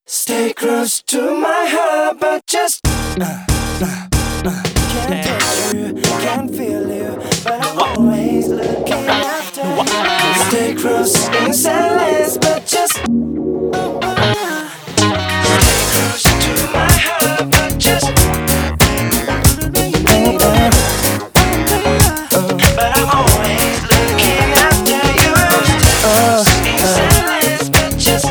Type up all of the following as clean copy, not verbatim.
Stay close to my heart, but just can't touch you, can't feel you, but I'm always looking after you. Stay close in silence, but just stay close to my heart, but just but I'm always looking after you. Stay close in silence, but just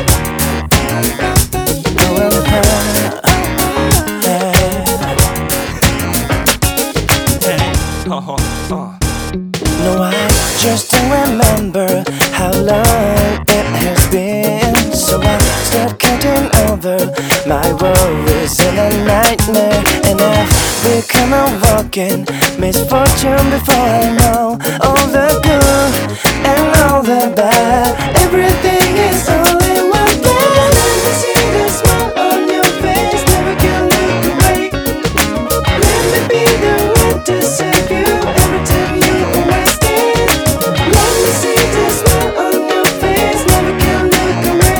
no, I just don't remember how long it has been. So I start counting over my worries in a nightmare, and I've become a walking misfortune before I know all the good and all the bad. Everything is all in one place. Let me see the smile on your face, never can look away. Let me be the one to save you every time you are wasted. Let me see the smile on your face, never can look away.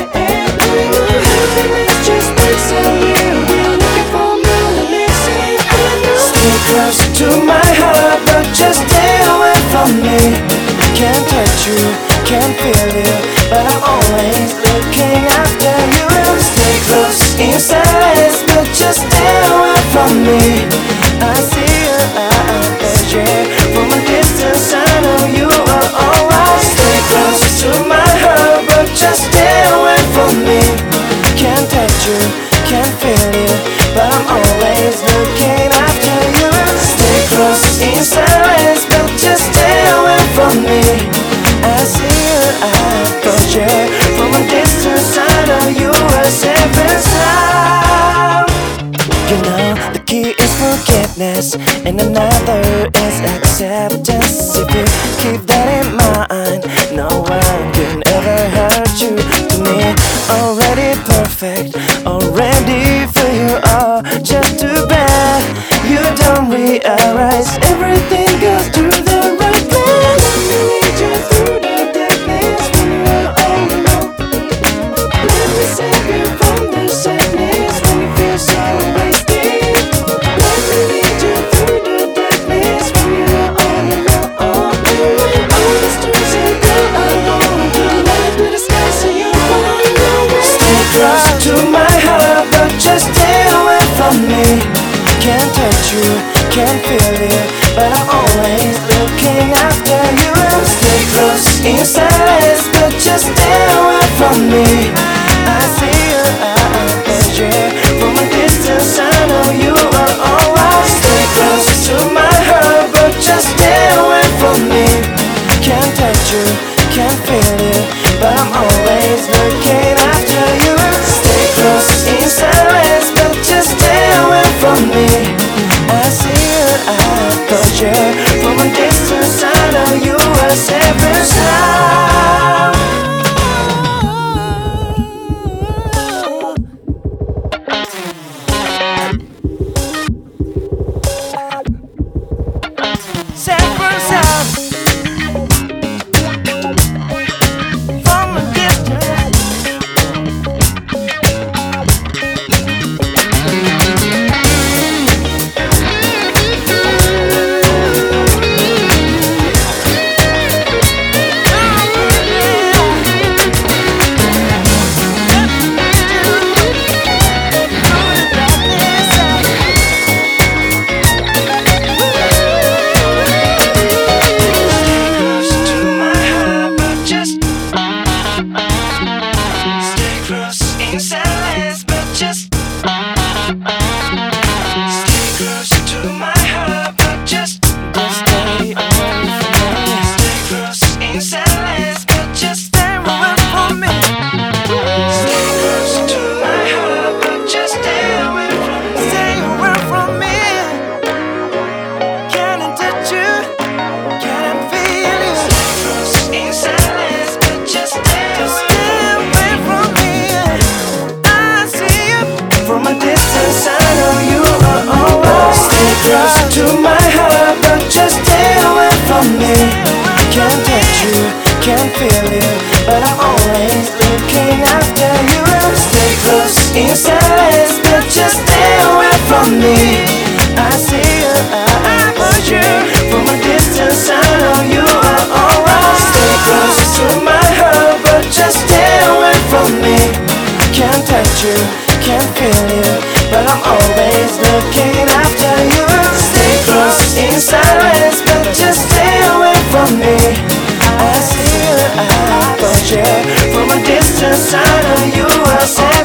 Happiness just makes a real. We're looking for more than missing. Stay close to my heart, but just stay away from me. Can't touch you, can't feel you, but I'm always looking after you. Stay close in silence, but just stay away from me. I see your eyes, yeah. From a distance I know you are alright. Stay close to my heart, but just stay away from me. Can't touch you, can't feel you, but I'm always looking after you. Stay close in silence, but just stay away from me. I see your eyes, but yeah. From a distance I know you are safe and sound. You know, the key is forgiveness, and another is acceptance. If you keep that in mind, no one can ever hurt you. To me, already perfect, already for you are just too bad. You don't realize everything goes to the right place. Let me lead you through the darkness when you are all alone. Let me save you from the sadness when you feel so wasted. Let me lead you through the darkness when you are all alone. All the streets you go alone, the light to the sky so you won't know. Stay close to my heart, but just stay away from me. Can't touch you, can't feel you, but I'm always looking after you. Stay close in silence, but just stay away from me. I see your eyes, yeah. From a distance I know you are alright. Stay close to my heart, but just stay away from me. Can't touch you, can't feel you, but I'm always looking after you. Stay close in silence, but just stay away from me. I see your eyes, but yeah. From a distance I know you are safe and sound. Safe and sound. From a distance. in silence, but just stay away from me. I see you, I want you. From a distance I know you are alright. Stay close to my heart, but just stay away from me. Can't touch you, can't feel you, but I'm always looking after you. Stay close in silence, but just stay away from me. I see you, I want you. From a distance I know you are safe.